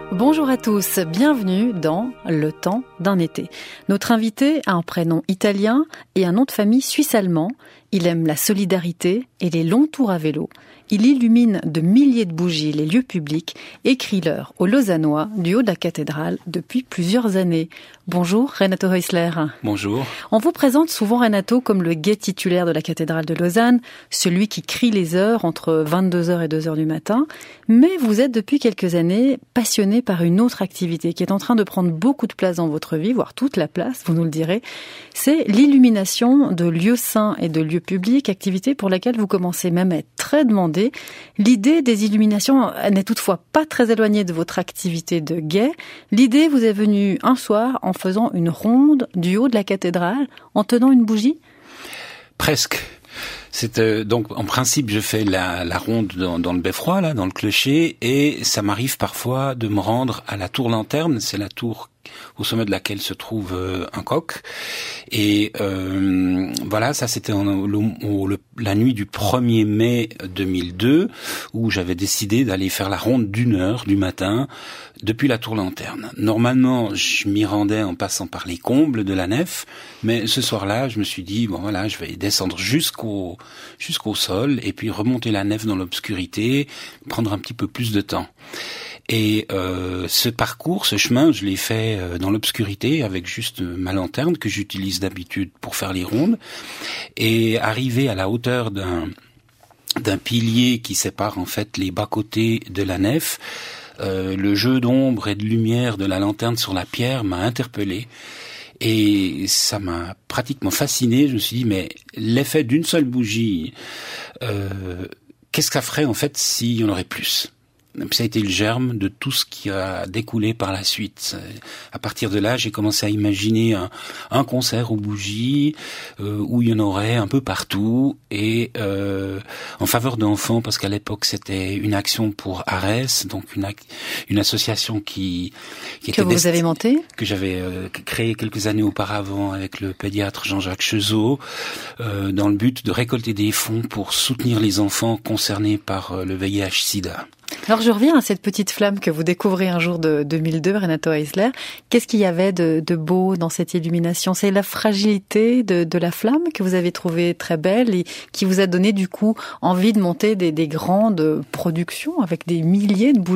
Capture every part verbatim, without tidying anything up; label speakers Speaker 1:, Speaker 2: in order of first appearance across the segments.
Speaker 1: Bonjour à tous, bienvenue dans Le temps d'un été. Notre invité a un prénom italien et un nom de famille suisse-allemand. Il aime la solidarité et les longs tours à vélo. Il illumine de milliers de bougies les lieux publics, écrit l'heure aux Lausannois du haut de la cathédrale depuis plusieurs années. Bonjour Renato Häusler.
Speaker 2: Bonjour.
Speaker 1: On vous présente souvent Renato comme le guet titulaire de la cathédrale de Lausanne, celui qui crie les heures entre vingt-deux heures et deux heures du matin. Mais vous êtes depuis quelques années passionné par une autre activité qui est en train de prendre beaucoup de place dans votre vie, voire toute la place, vous nous le direz. C'est l'illumination de lieux saints et de lieux publics, activité pour laquelle vous commencez même à être très demandé. L'idée des illuminations n'est toutefois pas très éloignée de votre activité de guet. L'idée vous est venue un soir en faisant une ronde du haut de la cathédrale, en tenant une bougie ?
Speaker 2: Presque. C'est euh, donc en principe je fais la, la ronde dans, dans le beffroi là, dans le clocher, et ça m'arrive parfois de me rendre à la tour lanterne. C'est la tour au sommet de laquelle se trouve euh, un coq. Et euh, voilà, ça c'était en, le, au, le, la nuit du premier mai deux mille deux, où j'avais décidé d'aller faire la ronde d'une heure du matin depuis la tour lanterne. Normalement, je m'y rendais en passant par les combles de la nef, mais ce soir-là, je me suis dit, bon voilà, je vais descendre jusqu'au jusqu'au sol et puis remonter la nef dans l'obscurité, prendre un petit peu plus de temps. Et euh, ce parcours, ce chemin, je l'ai fait euh, dans l'obscurité avec juste ma lanterne que j'utilise d'habitude pour faire les rondes. Et arrivé à la hauteur d'un d'un pilier qui sépare en fait les bas-côtés de la nef, euh, le jeu d'ombre et de lumière de la lanterne sur la pierre m'a interpellé. Et ça m'a pratiquement fasciné. Je me suis dit, mais l'effet d'une seule bougie, euh, qu'est-ce que ça ferait en fait s'il y en aurait plus ? Ça a été le germe de tout ce qui a découlé par la suite. À partir de là, j'ai commencé à imaginer un, un concert aux bougies euh, où il y en aurait un peu partout, et euh, en faveur d'enfants, parce qu'à l'époque c'était une action pour Arès, donc une, ac- une association qui, qui
Speaker 1: que
Speaker 2: était
Speaker 1: vous
Speaker 2: dest-
Speaker 1: avez montée,
Speaker 2: que j'avais euh, créée quelques années auparavant avec le pédiatre Jean-Jacques Chezot, euh, dans le but de récolter des fonds pour soutenir les enfants concernés par euh, le V I H sida.
Speaker 1: Alors je reviens à cette petite flamme que vous découvrez un jour de deux mille deux, Renato Häusler. Qu'est-ce qu'il y avait de, de beau dans cette illumination ? C'est la fragilité de, de la flamme que vous avez trouvée très belle et qui vous a donné du coup envie de monter des, des grandes productions avec des milliers de bougies ?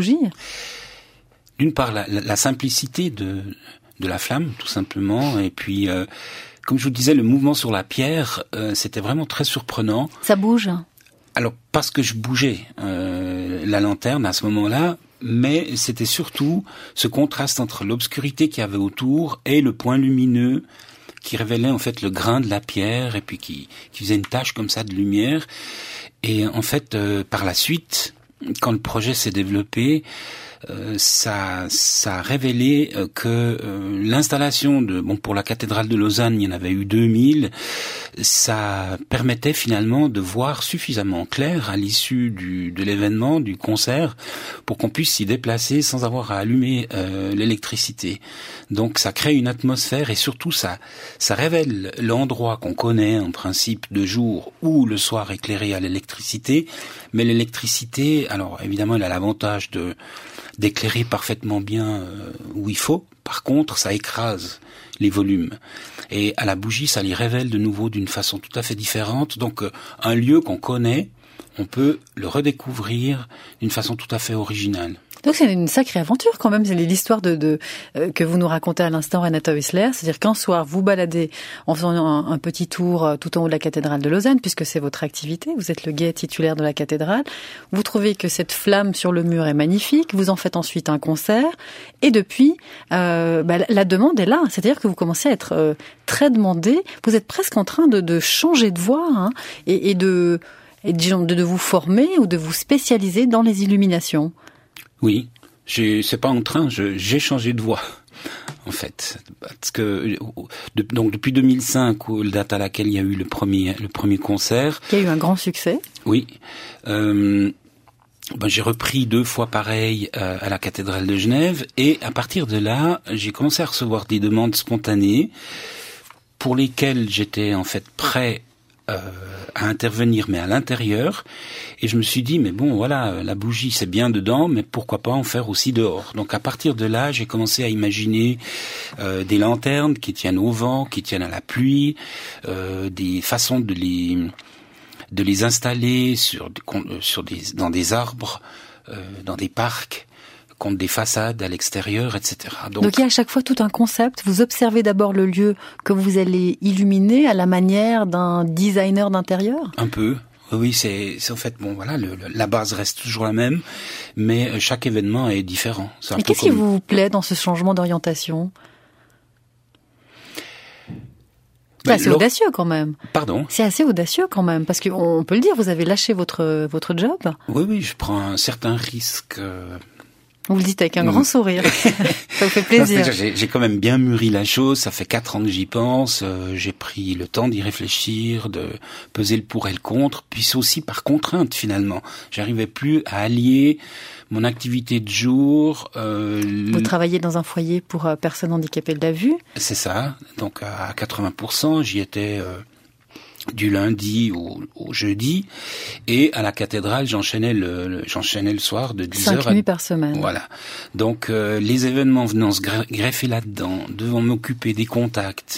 Speaker 2: D'une part, la, la, la simplicité de, de la flamme, tout simplement, et puis... Euh, comme je vous disais, le mouvement sur la pierre, euh, c'était vraiment très surprenant.
Speaker 1: Ça bouge ?
Speaker 2: Alors, parce que je bougeais euh, la lanterne à ce moment-là, mais c'était surtout ce contraste entre l'obscurité qu'il y avait autour et le point lumineux qui révélait en fait le grain de la pierre et puis qui, qui faisait une tache comme ça de lumière. Et en fait, euh, par la suite, quand le projet s'est développé, Euh, ça, ça a révélé euh, que euh, l'installation de, bon, pour la cathédrale de Lausanne, il y en avait eu deux mille, ça permettait finalement de voir suffisamment clair à l'issue du, de l'événement, du concert, pour qu'on puisse s'y déplacer sans avoir à allumer euh, l'électricité. Donc ça crée une atmosphère et surtout ça, ça révèle l'endroit qu'on connaît en principe de jour ou le soir éclairé à l'électricité, mais l'électricité, alors évidemment elle a l'avantage de d'éclairer parfaitement bien euh, où il faut. Par contre, ça écrase les volumes. Et à la bougie, ça les révèle de nouveau d'une façon tout à fait différente. Donc, euh, un lieu qu'on connaît, on peut le redécouvrir d'une façon tout à fait originale.
Speaker 1: Donc c'est une sacrée aventure quand même, c'est l'histoire de, de euh, que vous nous racontez à l'instant, Renato Häusler, c'est-à-dire qu'un soir vous baladez en faisant un, un petit tour euh, tout en haut de la cathédrale de Lausanne, puisque c'est votre activité, vous êtes le guet titulaire de la cathédrale, vous trouvez que cette flamme sur le mur est magnifique, vous en faites ensuite un concert, et depuis, euh, bah, la demande est là, c'est-à-dire que vous commencez à être euh, très demandé, vous êtes presque en train de, de changer de voie, hein, et, et de, et de, de vous former ou de vous spécialiser dans les illuminations.
Speaker 2: Oui, j'ai, c'est pas en train, je, j'ai changé de voie, en fait. Parce que, de, donc depuis deux mille cinq, date à laquelle il y a eu le premier, le premier concert.
Speaker 1: Il y a eu un grand succès.
Speaker 2: Oui. Euh, ben, j'ai repris deux fois pareil euh, à la cathédrale de Genève, et à partir de là, j'ai commencé à recevoir des demandes spontanées pour lesquelles j'étais en fait prêt euh, à intervenir, mais à l'intérieur. Et je me suis dit, mais bon, voilà, la bougie, c'est bien dedans, mais pourquoi pas en faire aussi dehors? Donc à partir de là, j'ai commencé à imaginer euh, des lanternes qui tiennent au vent, qui tiennent à la pluie, euh, des façons de les de les installer sur sur des dans des arbres, euh, dans des parcs, contre des façades à l'extérieur, et cetera.
Speaker 1: Donc, Donc il y a à chaque fois tout un concept. Vous observez d'abord le lieu que vous allez illuminer à la manière d'un designer d'intérieur?
Speaker 2: Un peu. Oui, c'est, c'est en fait, bon, voilà, le, le, la base reste toujours la même, mais chaque événement est différent.
Speaker 1: C'est Et qu'est-ce comme... qui vous plaît dans ce changement d'orientation? C'est assez Laure... audacieux quand même.
Speaker 2: Pardon?
Speaker 1: C'est assez audacieux quand même, parce qu'on peut le dire, vous avez lâché votre votre job.
Speaker 2: Oui, oui, je prends un certain risque. Euh...
Speaker 1: Vous le dites avec un mmh. grand sourire. Ça vous fait plaisir.
Speaker 2: J'ai, j'ai quand même bien mûri la chose. Ça fait quatre ans que j'y pense. Euh, j'ai pris le temps d'y réfléchir, de peser le pour et le contre. Puis c'est aussi par contrainte finalement. J'arrivais plus à allier mon activité de jour. Euh,
Speaker 1: Vous travaillez dans un foyer pour euh, personnes handicapées de la vue.
Speaker 2: C'est ça. Donc à quatre-vingts pour cent, j'y étais. Euh, du lundi au, au jeudi, et à la cathédrale j'enchaînais le, le j'enchaînais le soir de dix heures
Speaker 1: cinq nuits par semaine.
Speaker 2: Voilà. Donc euh, les événements venant se greffer là-dedans, devant m'occuper des contacts,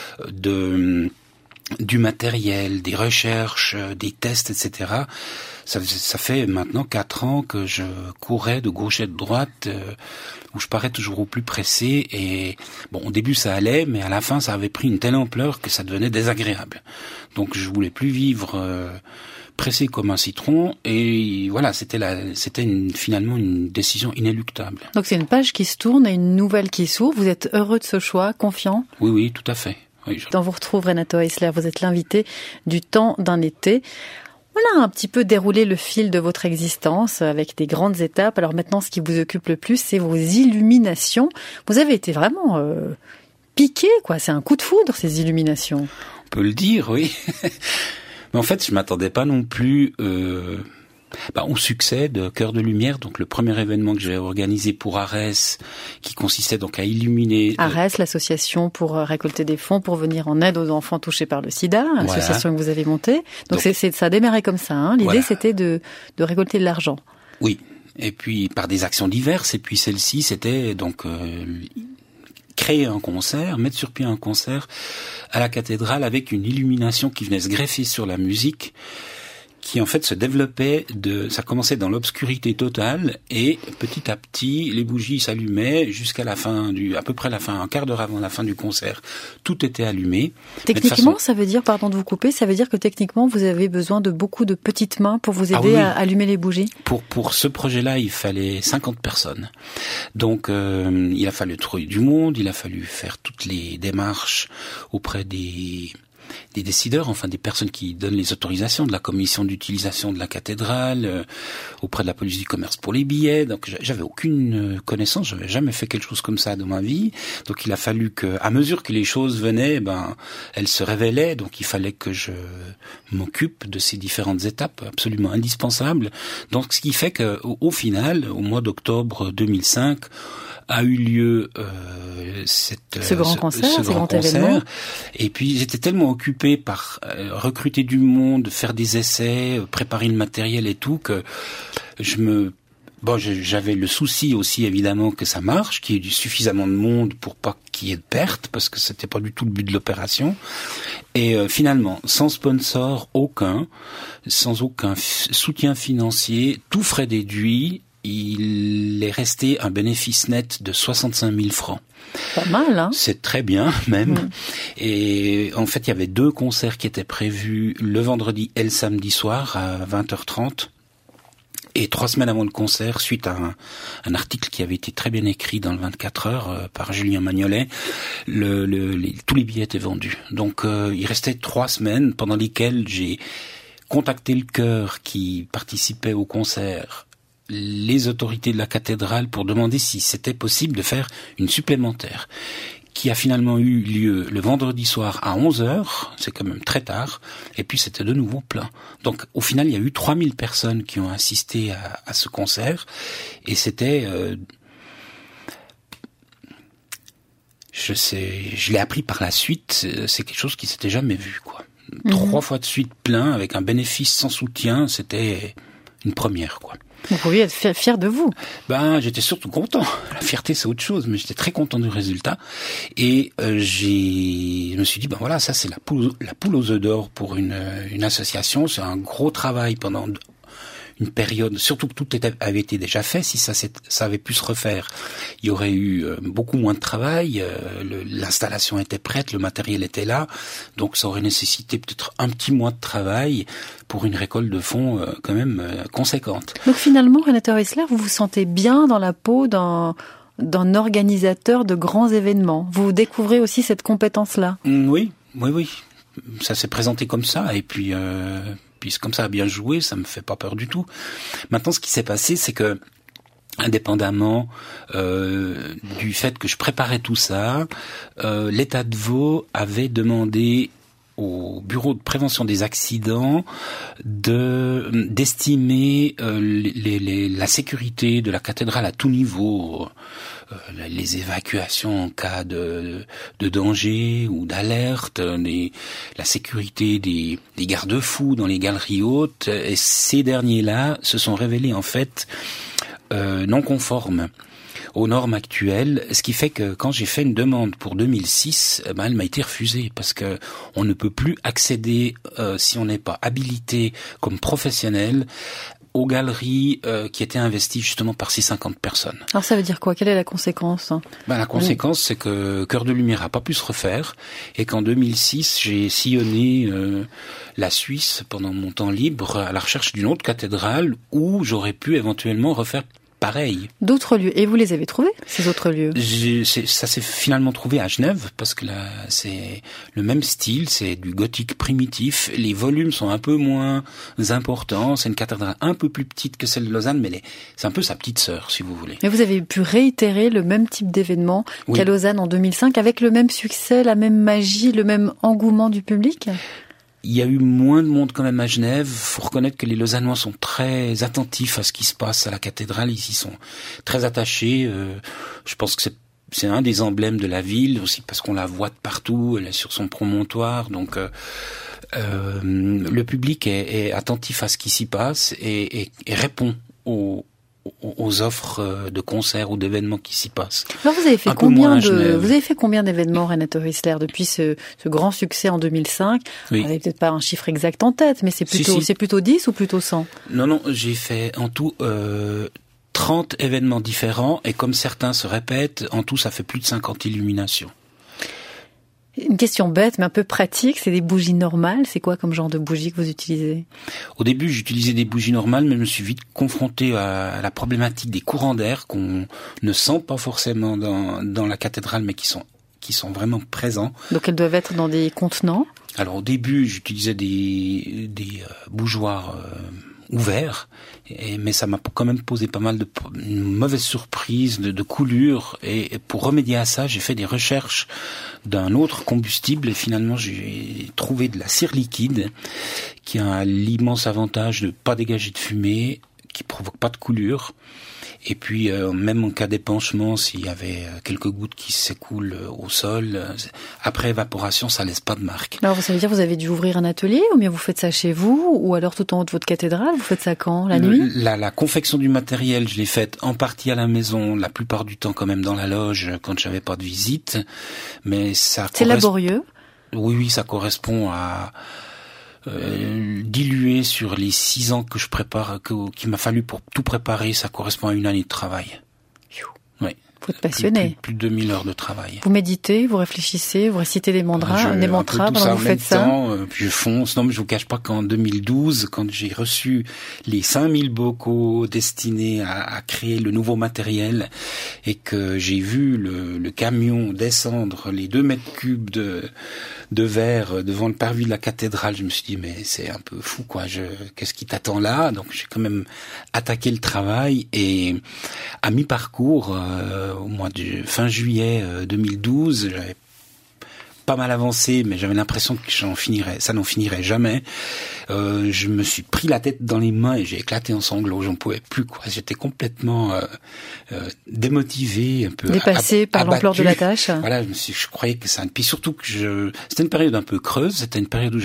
Speaker 2: de du matériel, des recherches, des tests, et cetera. Ça, ça fait maintenant quatre ans que je courais de gauche et de droite, euh, où je parais toujours au plus pressé. Et bon, au début ça allait, mais à la fin ça avait pris une telle ampleur que ça devenait désagréable. Donc je voulais plus vivre euh, pressé comme un citron. Et voilà, c'était la, c'était une, finalement une décision inéluctable.
Speaker 1: Donc c'est une page qui se tourne et une nouvelle qui s'ouvre. Vous êtes heureux de ce choix, confiant?
Speaker 2: Oui, oui, tout à fait. Oui, je...
Speaker 1: On vous retrouve, Renato Eisler, vous êtes l'invité du Temps d'un été. Voilà un petit peu déroulé le fil de votre existence avec des grandes étapes. Alors maintenant, ce qui vous occupe le plus, c'est vos illuminations. Vous avez été vraiment euh, piqué, quoi. C'est un coup de foudre, ces illuminations.
Speaker 2: On peut le dire, oui. Mais en fait, je m'attendais pas non plus... Euh... Bah, au succès de Cœur de Lumière, donc le premier événement que j'ai organisé pour Arès, qui consistait donc à illuminer...
Speaker 1: Arès, l'association pour récolter des fonds pour venir en aide aux enfants touchés par le sida, l'association voilà. que vous avez montée. Donc, donc c'est, c'est, ça a démarré comme ça, hein. L'idée voilà. c'était de, de récolter de l'argent.
Speaker 2: Oui, et puis par des actions diverses, et puis celle-ci c'était donc... Euh, créer un concert, mettre sur pied un concert à la cathédrale avec une illumination qui venait se greffer sur la musique, qui en fait se développait de, ça commençait dans l'obscurité totale et petit à petit les bougies s'allumaient jusqu'à la fin du, à peu près la fin, un quart d'heure avant la fin du concert, tout était allumé.
Speaker 1: Techniquement, façon... ça veut dire, pardon de vous couper, ça veut dire que techniquement vous avez besoin de beaucoup de petites mains pour vous aider ah oui, à allumer les bougies.
Speaker 2: Pour pour ce projet-là, il fallait cinquante personnes. Donc euh, il a fallu trouver du monde, il a fallu faire toutes les démarches auprès des des décideurs, enfin des personnes qui donnent les autorisations de la commission d'utilisation de la cathédrale, euh, auprès de la police du commerce pour les billets. Donc j'avais aucune connaissance, j'avais jamais fait quelque chose comme ça dans ma vie. Donc il a fallu que, à mesure que les choses venaient, ben elles se révélaient. Donc il fallait que je m'occupe de ces différentes étapes absolument indispensables. Donc ce qui fait que au, au final, au mois d'octobre deux mille cinq, a eu lieu euh, cette,
Speaker 1: ce grand
Speaker 2: ce,
Speaker 1: concert,
Speaker 2: ce
Speaker 1: grand,
Speaker 2: grand concert.
Speaker 1: Événement.
Speaker 2: Et puis j'étais tellement occupé par euh, recruter du monde, faire des essais, euh, préparer le matériel et tout, que je me bon, j'avais le souci aussi évidemment que ça marche, qu'il y ait suffisamment de monde pour pas qu'il y ait de pertes, parce que c'était pas du tout le but de l'opération. Et euh, finalement, sans sponsor aucun, sans aucun f- soutien financier, tout frais déduit, il est resté un bénéfice net de soixante-cinq mille francs.
Speaker 1: Pas mal, hein?
Speaker 2: C'est très bien, même.
Speaker 1: Mmh.
Speaker 2: Et en fait, il y avait deux concerts qui étaient prévus le vendredi et le samedi soir à vingt heures trente. Et trois semaines avant le concert, suite à un, un article qui avait été très bien écrit dans le vingt-quatre heures euh, par Julien Magnolet, le, le, les, tous les billets étaient vendus. Donc, euh, il restait trois semaines pendant lesquelles j'ai contacté le chœur qui participait au concert, les autorités de la cathédrale, pour demander si c'était possible de faire une supplémentaire, qui a finalement eu lieu le vendredi soir à onze heures, c'est quand même très tard, et puis c'était de nouveau plein. Donc au final, il y a eu trois mille personnes qui ont assisté à, à ce concert, et c'était... Euh, je sais, je l'ai appris par la suite, c'est quelque chose qui s'était jamais vu, quoi. Mmh. Trois fois de suite plein, avec un bénéfice sans soutien, c'était une première, quoi.
Speaker 1: Vous pouviez être fier de vous.
Speaker 2: Ben, j'étais surtout content. La fierté, c'est autre chose, mais j'étais très content du résultat. Et euh, j'ai, je me suis dit, ben voilà, ça c'est la poule, la poule aux œufs d'or pour une, une association. C'est un gros travail pendant une période, surtout que tout était, avait été déjà fait. Si ça, ça avait pu se refaire, il y aurait eu euh, beaucoup moins de travail. Euh, le, l'installation était prête, le matériel était là, donc ça aurait nécessité peut-être un petit mois de travail pour une récolte de fonds euh, quand même euh, conséquente.
Speaker 1: Donc finalement, Renate Häusler, vous vous sentez bien dans la peau d'un, d'un organisateur de grands événements. Vous découvrez aussi cette compétence-là.
Speaker 2: Mmh, oui, oui, oui. Ça s'est présenté comme ça, et puis... Euh, Puis comme ça a bien joué, ça me fait pas peur du tout. Maintenant, ce qui s'est passé, c'est que, indépendamment euh, du fait que je préparais tout ça, euh, l'État de Vaud avait demandé au bureau de prévention des accidents de d'estimer euh, les, les, la sécurité de la cathédrale à tout niveau. Euh, les évacuations en cas de, de danger ou d'alerte, les, la sécurité des, des garde-fous dans les galeries hautes, et ces derniers-là se sont révélés en fait euh, non conformes aux normes actuelles, ce qui fait que quand j'ai fait une demande pour deux mille six, eh ben, elle m'a été refusée parce que on ne peut plus accéder euh, si on n'est pas habilité comme professionnel aux galeries euh, qui étaient investies justement par ces cinquante personnes.
Speaker 1: Alors ça veut dire quoi ? Quelle est la conséquence ?
Speaker 2: Ben, la conséquence, oui. c'est que Cœur de Lumière a pas pu se refaire et qu'en deux mille six, j'ai sillonné euh, la Suisse pendant mon temps libre à la recherche d'une autre cathédrale où j'aurais pu éventuellement refaire pareil.
Speaker 1: D'autres lieux. Et vous les avez trouvés, ces autres lieux ?
Speaker 2: J'ai, c'est, ça s'est finalement trouvé à Genève, parce que là, c'est le même style, c'est du gothique primitif. Les volumes sont un peu moins importants. C'est une cathédrale un peu plus petite que celle de Lausanne, mais les, c'est un peu sa petite sœur, si vous voulez.
Speaker 1: Mais vous avez pu réitérer le même type d'événement oui. qu'à Lausanne en deux mille cinq, avec le même succès, la même magie, le même engouement du public ?
Speaker 2: Il y a eu moins de monde quand même à Genève. Faut reconnaître que les Lausannois sont très attentifs à ce qui se passe à la cathédrale. Ils y sont très attachés. Euh, je pense que c'est, c'est un des emblèmes de la ville aussi parce qu'on la voit de partout. Elle est sur son promontoire. Donc euh, euh, le public est, est attentif à ce qui s'y passe et, et, et répond aux aux offres de concerts ou d'événements qui s'y passent.
Speaker 1: Alors vous avez fait combien de vous avez fait combien d'événements, Renate Häusler, depuis ce, ce grand succès en deux mille cinq ? Oui. Vous n'avez peut-être pas un chiffre exact en tête, mais c'est plutôt si, si. c'est plutôt dix ou plutôt cent ?
Speaker 2: Non non, j'ai fait en tout euh, trente événements différents et comme certains se répètent, en tout ça fait plus de cinquante illuminations.
Speaker 1: Une question bête, mais un peu pratique, c'est des bougies normales. C'est quoi comme genre de bougies que vous utilisez ?
Speaker 2: Au début, j'utilisais des bougies normales, mais je me suis vite confronté à la problématique des courants d'air qu'on ne sent pas forcément dans, dans la cathédrale, mais qui sont, qui sont vraiment présents.
Speaker 1: Donc elles doivent être dans des contenants ?
Speaker 2: Alors au début, j'utilisais des, des euh, bougeoirs euh, ouverts, et, mais ça m'a quand même posé pas mal de une mauvaise surprise de, de coulure. Et, et pour remédier à ça, j'ai fait des recherches d'un autre combustible et finalement j'ai trouvé de la cire liquide qui a l'immense avantage de pas dégager de fumée, qui provoque pas de coulure. Et puis euh, même en cas d'épanchement, s'il y avait quelques gouttes qui s'écoulent au sol, après évaporation, ça laisse pas de marque.
Speaker 1: Alors ça veut dire que vous avez dû ouvrir un atelier ou bien vous faites ça chez vous ou alors tout en haut de votre cathédrale, vous faites ça quand ? La
Speaker 2: Le,
Speaker 1: nuit ?
Speaker 2: la, la confection du matériel, je l'ai faite en partie à la maison, la plupart du temps quand même dans la loge quand j'avais pas de visite. Mais ça
Speaker 1: C'est correspond... laborieux ?
Speaker 2: Oui, oui, ça correspond à... Euh, dilué sur les six ans que je prépare, que, qu'il m'a fallu pour tout préparer, ça correspond à une année de travail. Oui.
Speaker 1: Vous êtes passionné.
Speaker 2: Plus, plus, plus de deux mille heures de travail.
Speaker 1: Vous méditez, vous réfléchissez, vous récitez des mantras, je, des mantras pendant que vous faites ça.
Speaker 2: Temps, euh, puis je fonce. Non, mais je vous cache pas qu'en deux mille douze, quand j'ai reçu les cinq mille bocaux destinés à, à créer le nouveau matériel et que j'ai vu le, le camion descendre les deux mètres cubes de de verre devant le parvis de la cathédrale, je me suis dit mais c'est un peu fou quoi, je qu'est-ce qui t'attend là ? Donc j'ai quand même attaqué le travail et à mi-parcours euh, au mois de fin juillet euh, deux mille douze, j'avais pas mal avancé, mais j'avais l'impression que j'en finirais, ça n'en finirait jamais. Euh, je me suis pris la tête dans les mains et j'ai éclaté en sanglots. J'en pouvais plus, quoi. J'étais complètement euh, euh, démotivé, un peu
Speaker 1: dépassé ab- par
Speaker 2: abattu.
Speaker 1: L'ampleur de la tâche.
Speaker 2: Voilà, je me suis, je croyais que ça. Puis surtout que je, c'était une période un peu creuse. C'était une période où j'avais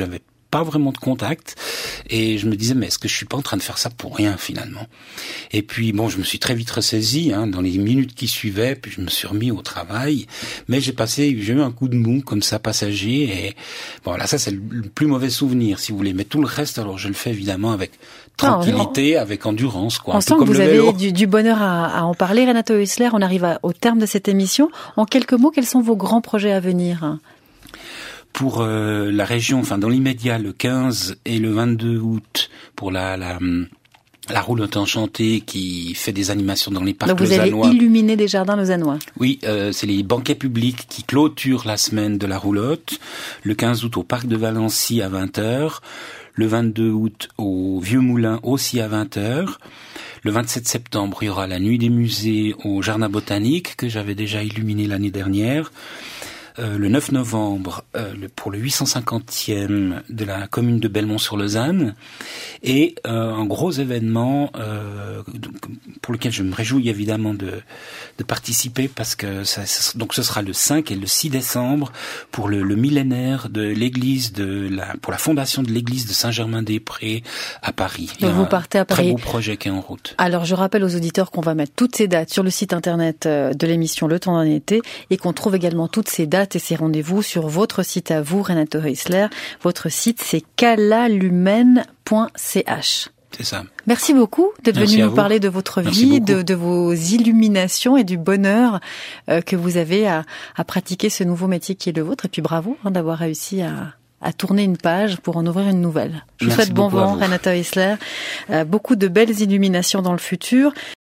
Speaker 2: pas vraiment de contact. Et je me disais, mais est-ce que je suis pas en train de faire ça pour rien finalement? Et puis bon, je me suis très vite ressaisi hein, dans les minutes qui suivaient, puis je me suis remis au travail. Mais j'ai passé, j'ai eu un coup de mou comme ça passager. Et bon, là ça c'est le plus mauvais souvenir, si vous voulez. Mais tout le reste, alors je le fais évidemment avec tranquillité, non, avec endurance, quoi.
Speaker 1: On
Speaker 2: un
Speaker 1: sent
Speaker 2: peu
Speaker 1: que
Speaker 2: comme
Speaker 1: vous
Speaker 2: le
Speaker 1: avez
Speaker 2: vélo.
Speaker 1: du, du bonheur à, à en parler, Renato Häusler. On arrive à, au terme de cette émission. En quelques mots, quels sont vos grands projets à venir?
Speaker 2: Pour euh, la région, enfin dans l'immédiat, le quinze et le vingt-deux août, pour la la, la roulotte enchantée qui fait des animations dans les parcs
Speaker 1: lausannois. Donc vous
Speaker 2: lausannois.
Speaker 1: allez illuminer des jardins lausannois.
Speaker 2: Oui, euh, c'est les banquets publics qui clôturent la semaine de la roulotte. Le quinze août au parc de Valency à vingt heures. Le vingt-deux août au Vieux Moulin aussi à vingt heures. Le vingt-sept septembre, il y aura la nuit des musées au Jardin botanique que j'avais déjà illuminé l'année dernière. Euh, le neuf novembre, euh, le, pour le huit cent cinquantième de la commune de Belmont-sur-Lausanne, et euh, un gros événement euh, pour lequel je me réjouis évidemment de, de participer parce que ça, ça, donc ce sera le cinq et le six décembre pour le, le millénaire de l'église de la pour la fondation de l'église de Saint-Germain-des-Prés à Paris.
Speaker 1: Donc vous partez à Paris.
Speaker 2: Très beau projet qui est en route.
Speaker 1: Alors je rappelle aux auditeurs qu'on va mettre toutes ces dates sur le site internet de l'émission Le Temps d'un été et qu'on trouve également toutes ces dates et ces rendez-vous sur votre site à vous, Renato Häusler. Votre site, c'est calalumen point c h.
Speaker 2: C'est ça.
Speaker 1: Merci beaucoup d'être
Speaker 2: Merci
Speaker 1: venu nous
Speaker 2: vous.
Speaker 1: parler de votre
Speaker 2: Merci
Speaker 1: vie,
Speaker 2: beaucoup.
Speaker 1: de, de vos illuminations et du bonheur euh, que vous avez à, à pratiquer ce nouveau métier qui est le vôtre. Et puis bravo hein, d'avoir réussi à, à tourner une page pour en ouvrir une nouvelle. Je vous
Speaker 2: Merci
Speaker 1: souhaite bon
Speaker 2: beaucoup à
Speaker 1: vent,
Speaker 2: vous.
Speaker 1: Renato Häusler. Euh, beaucoup de belles illuminations dans le futur.